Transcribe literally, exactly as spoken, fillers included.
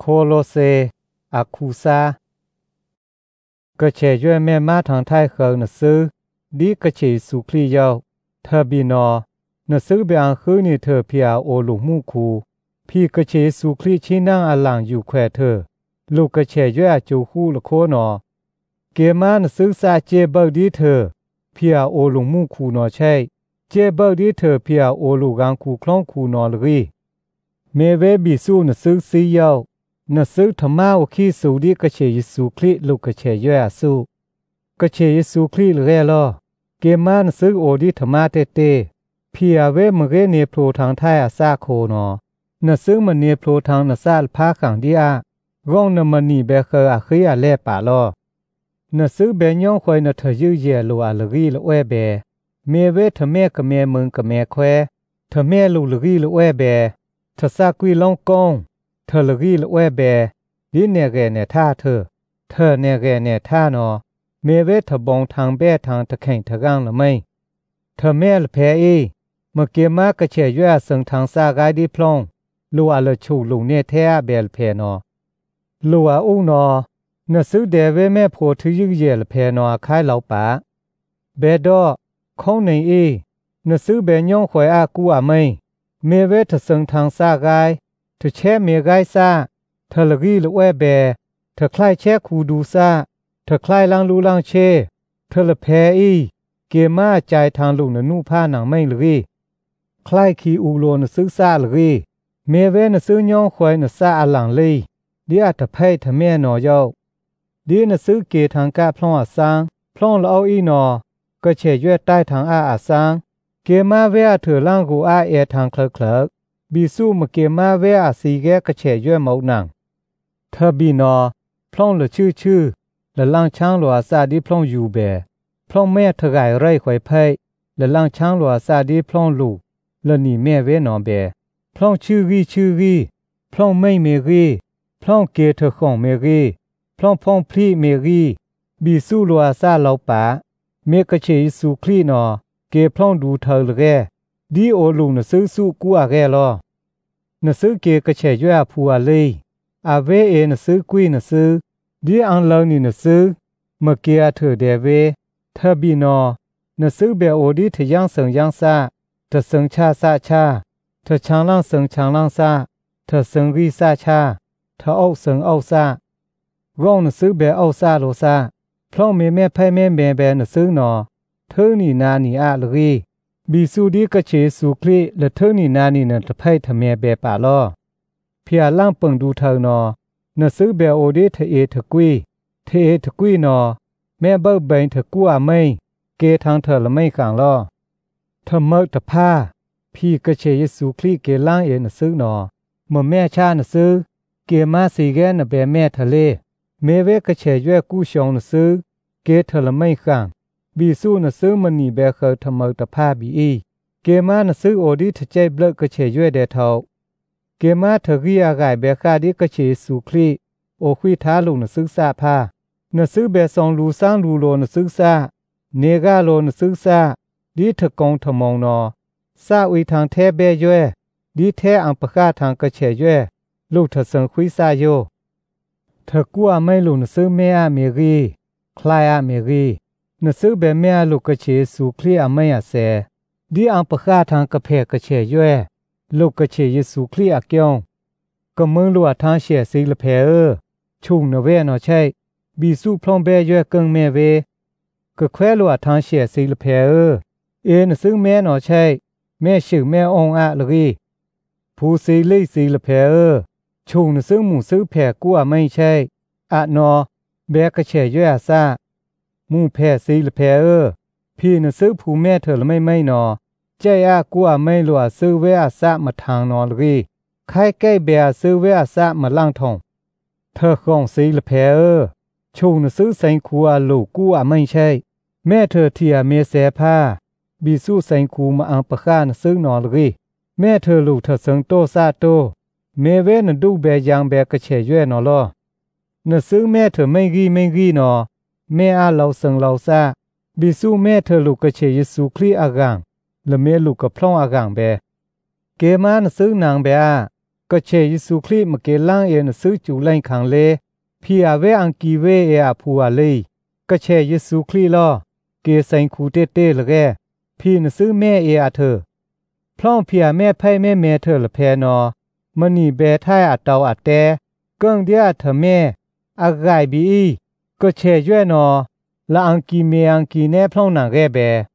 โคโลเซอาคูซากระเฉยด้วยแม่มาทางไทยเคิงนซื้อดีกระเฉยสุคลีเยาเธอบีนอนซื้อเบียงคือนี่เธอเพียโอลุมูคูพี่กระเฉยสุคลีชี้นั่งอลังอยู่แควเธอลูกกระเฉยด้วยจูคู่ละโคนอเกมานซื้อซาเจเบิร์ดีเธอเพียโอลุมูคูนอใช่เจเบิร์ดีเธอเพียโอลูกังคูคล้องคูนอลรีเมเวบิสูนซื้อซีเยานซื้อธรรมาวคีสูดีกระเฉยสุคลีลูกกระเฉยด้วยสูกระเฉยสุคลีเร่ลอเกมานซื้อโอดีธรรมะเตเตพี่อาเวมเรเนโปรทางไทยอาซาโคนอนซื้อมันเนโปรทางนซาลพาขังดีอาร่องนมันนีเบเคออาคีอาเล่ป่าลอนซื้อเบยองควยนเธอยื้อเยลูอาลรีละเอเบเมเวทแม่กับแม่เมืองกับแม่แควเธอแม่ลูลรีละเอเบเธอซากุยลองกงเธอลรีละเอเบดิเนเรเนท่าเธอเธอเนเรเนท่านอเมเวทบองทางแบ่ทางตะแข่งทะกังละไม่เธอแม่ละแพ้เอเมื่อเกมากระเฉยย่าเสิงทางซากายดิพลองลูอาละชูลุงเนแท้เบลเพนอลูอาอุ้งนอนซื้อเดเวแม่โพทยื้อเยลเพนอคายเหล่าป่าเบดอคงในเอนซื้อเบยองควยอากูอาไม่เมเวทเสิงทางซากายเธอแช่เมกายซาเธอละรีละแวเบเธอคล้ายแช่คูดูซาเธอคล้ายลังลูลังเชเธอละแพอีเกมาใจทางลุงนนูผ้าหนังไม่ละรีคล้ายคีอูโลนซื้อซาละรีเมเวนซื้อยองควยนซาอลังลีดีอาตะไพทะแม่นอยอดีนซื้อเกทางกะพลองอาซังพลองละเอาอีนอก็เฉยใต้ทางอาอาซังเกมาเวอาเถอล่างกูอาเอทางเคลเคลบีสู้มาเกมาเวอาสีแกก็เฉยย่เมาหนังเธอบีนอพลองละชื่อชื่อละล่างช้างหลัวซาดีพลองอยู่เบพลองแม่เธอไก่ไรไข่ไพ่ละล่างช้างหลัวซาดีพลองลูกละนี่แม่เวนอเบพลองชื่อรีชื่อรีพลองไม่เมรีพลองเกเธอของเมรีพลองพองพลีเมรีบีสู้หลัวซาเหล่าป่าเมกะเชยสุคลีนอเกพลองดูเธอละแกดีโอลุงนซื้อสู้กูอาแกลอนซื้อเกกะเฉยย่าพัวเลยอาเวเอนซื้อกุยนซื้อดีอังเลนี่นซื้อเมื่อเกียเธอเดเวเธอบีนอนซื้อเบโอดีเธยังเสิงยังซาเธอเสิงชาซาชาเธอชางล่างเสิงชางล่างซาเธอเสิงรีซาชาเธอเอาเสิงเอาซาร่องนซื้อเบเอาซาโลซาเพราะเมแม่ไพ่แม่แม่แบนซื้อนอเธอนี่นานี่อาลรีบีสูดีกะเฉสุคลีและเธอนี่นานี่นตะไพทะเมเบป่าลอเพียล่างเปิงดูเธอนอนซื้อเบโอดีเทเอทะกุยเทเอทะกุยนอแม่เบิกเบงทะกัวไม่เกทางเธอละไม่ขังลอเธอเมกตะผ้าพี่กะเฉยสุคลีเกล่างเอนซื้อนอเมื่อแม่ชานซื้อเกมาสีแกนเบแม่ทะเลเมเวกะเฉยย่กู้ชองนซื้อเกเธอละไม่ขังบีสู้นซื้อมันนี่เบเคอทำเมตะผ้าบีอีเกมานซื้อโอดีทะใจเบลกะเฉยย่เดเทาเกมาเธอรีอากายเบคาดิกะเฉยสุคลีโอคุยท้าลุงนซื้อซาผ้านซื้อเบซองลูสร้างลูโลนซื้อซาเนกาโลนซื้อซาดีทะกงทะมองนอซาอุยทางแท้เบย่ดีแท้อังปะกาทางกะเฉยย่ลูกเธอเสิงคุยซาโยเธอกัวไม่ลุงนซื้อแม่อาเมรีคลายอาเมรีนซื้อเบแม่ลูกกระเฉยสุคลีอาไม่อาเสดีอังปะคาทางกระเพกกระเฉยย่อยลูกกระเฉยสุคลีอาเกียงก็เมืองลัวทางเฉียสีละเพอชุงนเวนอใช่บีสู้พลองเบย่อยเกิงแม่เวก็แควลัวทางเฉียสีละเพอเอนซื้อแม่นอใช่แม่ชื่อแม่องอาลรีผู้สีลีสีละเพอชุงนซื้อหมูซื้อแผกกัวไม่ใช่อะนอเบกระเฉยย่อยอาซามูแพ้สีละแพ้เออพี่น่ะซื้อผู้แม่เธอละไม่ไม่นอใจอากูอ่ะไม่ลัวซื้อเวอาซะมาทางนอลรีใครใกล้เบียซื้อเวอาซะมาล่างทองเธอของสีละแพ้เออชูน่ะซื้อแสงคูอาลูกกูอ่ะไม่ใช่แม่เธอเทียเมเสผ้าบีสู้แสงคูมาอังปะข้าน่ะซื้อนอลรีแม่เธอลูกเธอเสิงโตซาโตเมเวน่ะดูเบยางเบกระเฉยย่นอลอน่ะซื้อแม่เธอไม่รีไม่รีนอแม่อาเราเสิงเราซาบิสู้แม่เธอลูกกระเฉยสุคลีอากังและแม่ลูกกับพร่องอากังเบเกมานซื้อนางเบอาก็เชยิสุคลีมเกลังเอนซื้อจูไลขังเลพี่อาเวอังกีเวเออาพัวเลยก็เชยิสุคลีลอเกสังคูเตเตละแกพี่นซื้อแม่เออาเธอพร้อมพี่อาแม่ไพ่แม่แม่เธอละแพนอมันนี่แบท้ายอาเตาอาแต่เกิ้งเดียเธอแม่อากายบีก็เชย่วนอละอังกีเมอังกีแน่พร้องหนังแกแบ